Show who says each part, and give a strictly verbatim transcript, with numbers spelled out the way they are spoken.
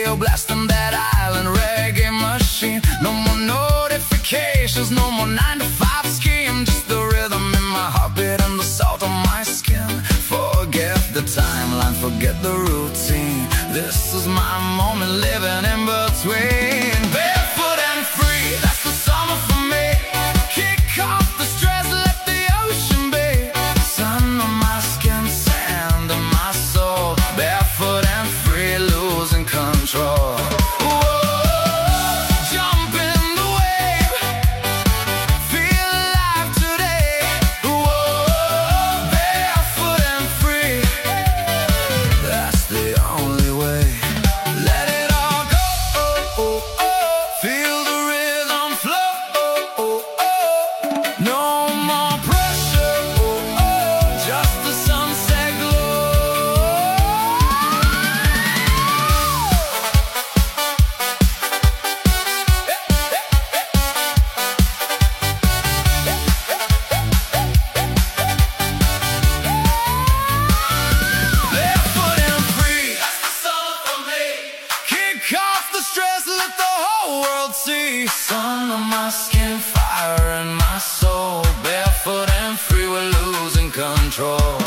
Speaker 1: radio blasting that island reggae machine. No more notifications, no more nine to five scheme. Just the rhythm in my heartbeat and the salt on my skin. Forget the timeline, forget the routine. This is my moment, living in between. Barefoot and free, that's the summer for me. Kick off the stress, let the ocean be. Sun on my skin, sand in my soul. Barefoot and free, losing control. Let the whole world see. Sun on my skin, fire in my soul. Barefoot and free, we're losing control.